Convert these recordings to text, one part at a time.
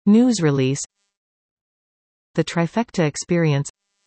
News release. The Trifecta Experience.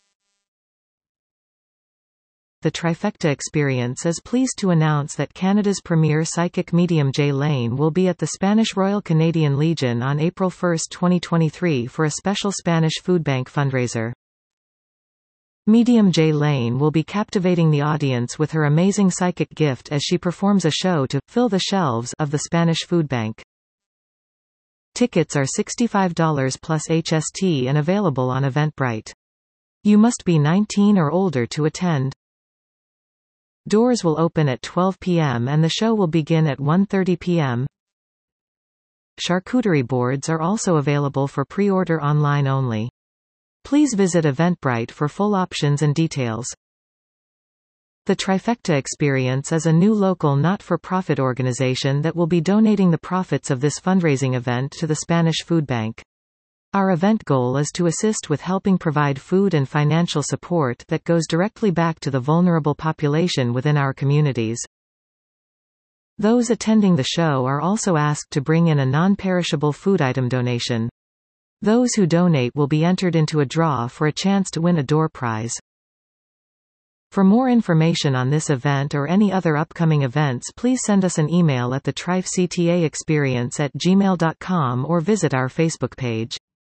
The Trifecta Experience is pleased to announce that Canada's premier psychic medium Jay Lane will be at the Spanish Royal Canadian Legion on April 1, 2023 for a special Spanish Food Bank fundraiser. Medium Jay Lane will be captivating the audience with her amazing psychic gift as she performs a show to fill the shelves of the Spanish Food Bank. Tickets are $65 plus HST and available on Eventbrite. You must be 19 or older to attend. Doors will open at 12 p.m. and the show will begin at 1:30 p.m. Charcuterie boards are also available for pre-order online only. Please visit Eventbrite for full options and details. The Trifecta Experience is a new local not-for-profit organization that will be donating the profits of this fundraising event to the Spanish Food Bank. Our event goal is to assist with helping provide food and financial support that goes directly back to the vulnerable population within our communities. Those attending the show are also asked to bring in a non-perishable food item donation. Those who donate will be entered into a draw for a chance to win a door prize. For more information on this event or any other upcoming events, please send us an email at thetrifectaexperience@gmail.com or visit our Facebook page.